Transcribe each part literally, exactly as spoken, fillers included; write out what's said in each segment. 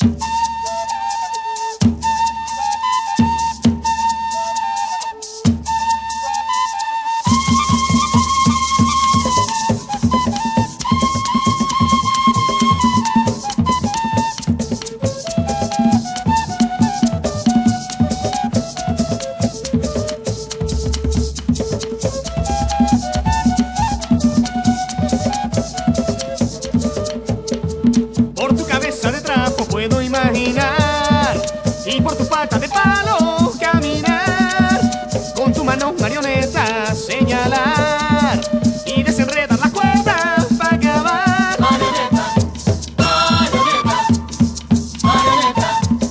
Por tu cabeza de trapo puedo imaginar, y por tu pata de palo caminar, con tu mano marioneta señalar y desenredar la cuerda para acabar. Marioneta, marioneta, marioneta,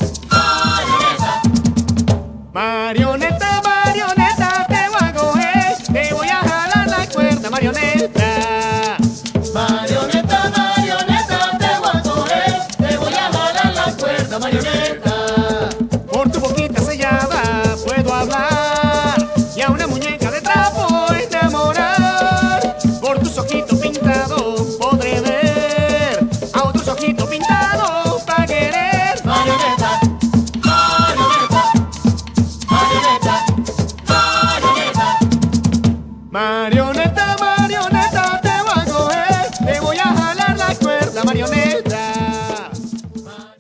marioneta. Marioneta, marioneta, te voy a coger, te voy a jalar la cuerda, marioneta. Marioneta, marioneta, te voy a coger, te voy a jalar la cuerda, marioneta. Por tu boquita sellada puedo hablar y a una muñeca de trapo enamorar. Por tus ojitos pintados podré ver a otros ojitos pintados para querer. Marioneta, marioneta, marioneta, marioneta. Marioneta, marioneta.